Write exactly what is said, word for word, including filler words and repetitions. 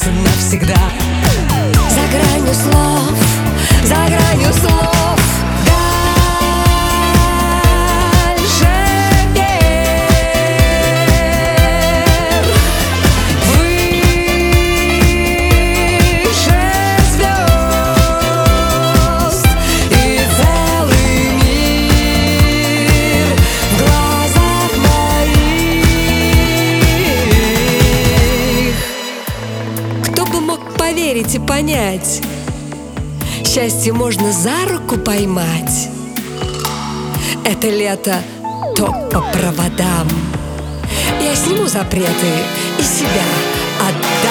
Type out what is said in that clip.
раз и навсегда. За гранью слов, за гранью слов, дальше вверх, выше звезд, и целый мир в глазах моих. Кто бы мог поверить и понять, счастье можно за руку поймать. Это лето топ по проводам. Я сниму запреты и себя отдам.